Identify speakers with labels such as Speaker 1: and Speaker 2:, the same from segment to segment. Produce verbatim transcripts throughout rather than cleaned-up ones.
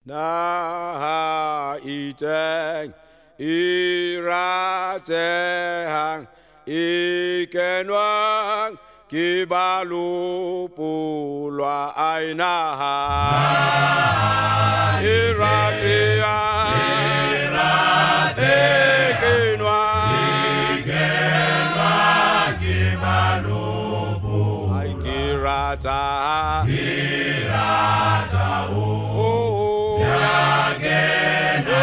Speaker 1: na iteng iratehang ikenwang kibalupulwa ainaha iratehang iratehang ikenwang kibalupulwa aikirata kirata oh yagena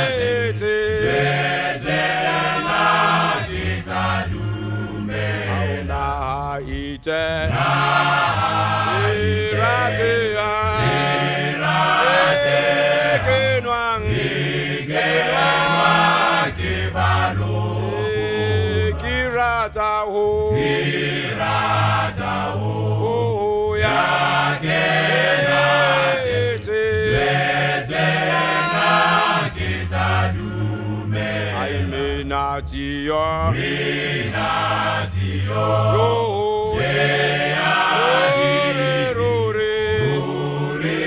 Speaker 1: Minatio, Minatio, oh, yeah, Ruri, Ruri,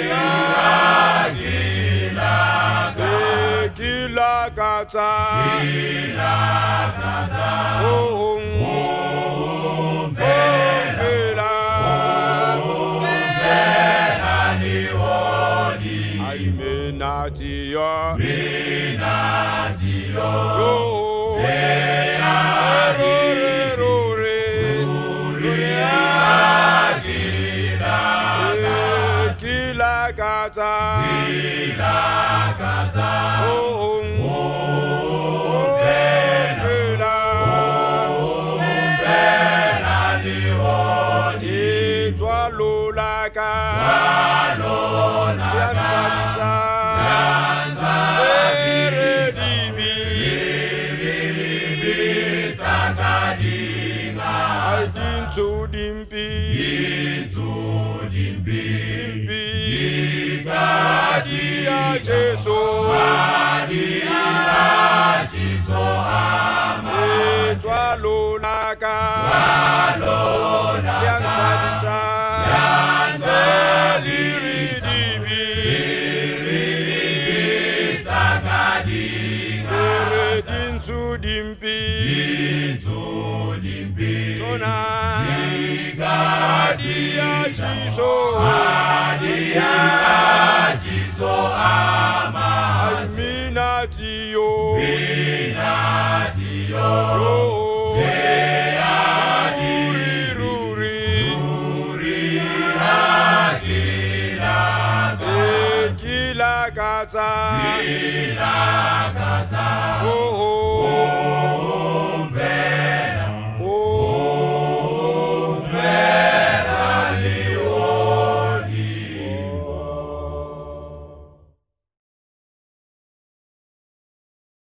Speaker 1: Gila, Gila, Gata, Gila, Gata, oh, oh, Vela, oh, Vela, Niodi, I Minatio, Minatio, oh. Gila Gaza, oh, oh, Vela, oh, Vela, Leoni, toi Lolaka, Salona, Yanza, Yanza, Eredibi, Eredibi, Takadinga, Ajintu Dimpi, Jintu Dimpi, Adia Jesu, Adia Jesu, Ama, Etwa Lolaka, Salona, Yanza Disa, Yanza Diridibi, Diridibi, Takadinga, Eredintu Dimpi, Jintu Dimpi, Sona, Adia Jesu, Adia so ama Minatio, Minatio, Ruri, Ruri, Ruri, Gila, Gila, Gata, Gila, Gata, oh.